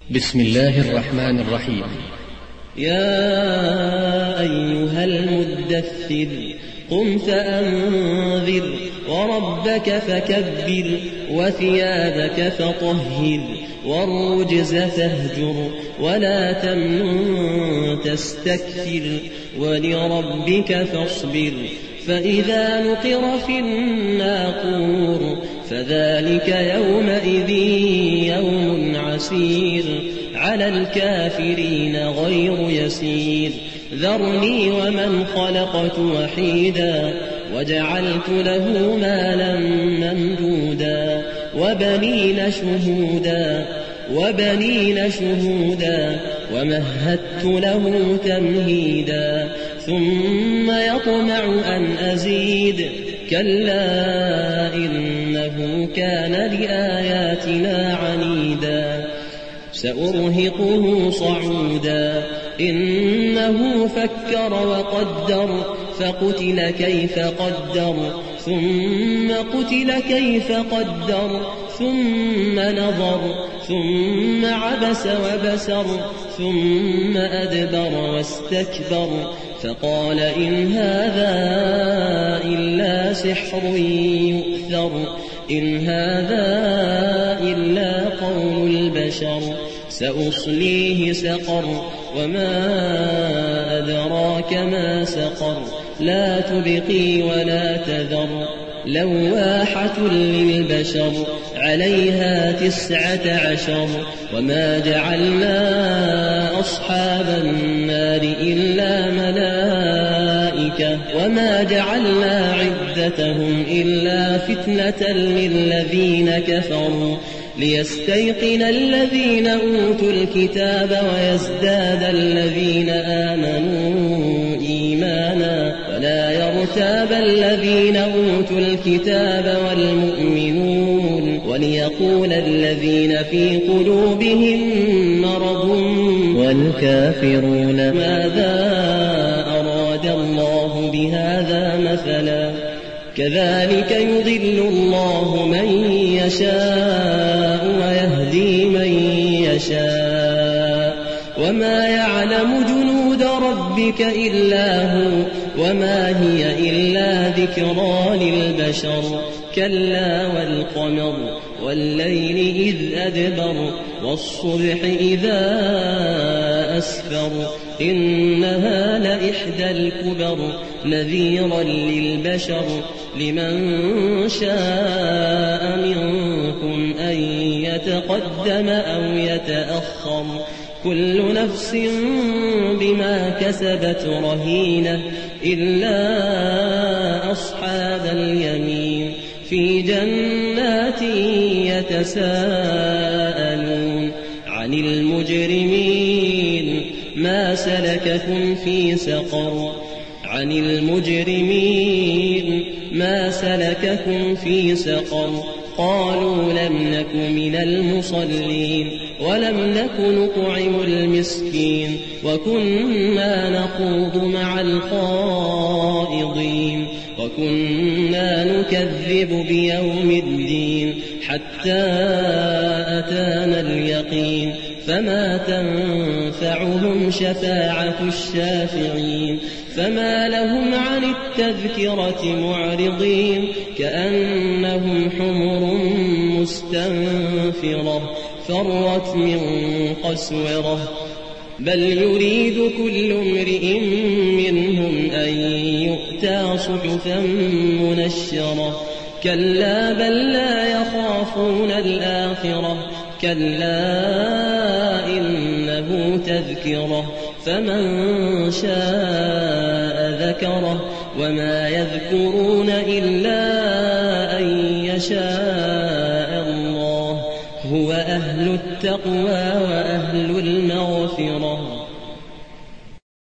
بسم الله الرحمن الرحيم. يا أيها المدثر قم فأنذر وربك فكبر وثيابك فطهر والرجز فاهجر ولا تمنن تستكثر ولربك فاصبر فإذا نقر في الناقور فذلك يومئذ يوم عسير على الكافرين غير يسير ذرني ومن خلقت وحيدا وجعلت له مالا ممدودا وبنين شهودا ومهدت له تمهيدا ثم يطمع أن أزيد كلا إنه كان لآياتنا عنيدا سأرهقه صعودا إنه فكر وقدر فقتل كيف قدر ثم قتل كيف قدر ثم نظر ثم عبس وبسر ثم أدبر واستكبر فقال إن هذا إلا سحر يؤثر إن هذا إلا قول البشر سأصليه سقر وما أدراك ما سقر لا تبقي ولا تذر لواحة للبشر عليها 19 وما جعلنا أصحاب النار إلا ملائكة وما جعلنا عدتهم إلا فتنة للذين كفروا ليستيقن الذين أوتوا الكتاب ويزداد الذين آمنوا إيمانا ولا يرتاب الذين أوتوا الكتاب والمؤمنون وليقول الذين في قلوبهم مرض والكافرون ماذا أراد الله بهذا مثلا كذلك يضل الله من يشاء ويهدي من يشاء وما يعلم جنود ربك إلا هو وما هي إلا ذكرى للبشر كلا والقمر والليل إذ أدبر والصبح إذا أسفر إنها لإحدى الكبر نذيرا للبشر لمن شاء منكم أن يتقدم أو يتأخر كل نفس بما كسبت رهينة إلا أصحاب اليمين في جنات يتساءلون عن المجرمين ما سلككم في سقر عن المجرمين ما سلككم في سقر قالوا لم نك من المصلين ولم نك نطعم المسكين وكنا نخوض مع الخائضين وكنا نكذب بيوم الدين حتى أتانا اليقين فما تنفعهم شفاعة الشافعين فما لهم عن التذكرة معرضين كأنهم حمر مستنفرة فرت من قسورة بل يريد كل امرئ منهم أن يؤتى صحفا منشرة كلا بل لا يخافون الآخرة كلا إنه تذكرة فمن شاء ذكره وما يذكرون إلا أن يشاء الله هو أهل التقوى وأهل المغفرة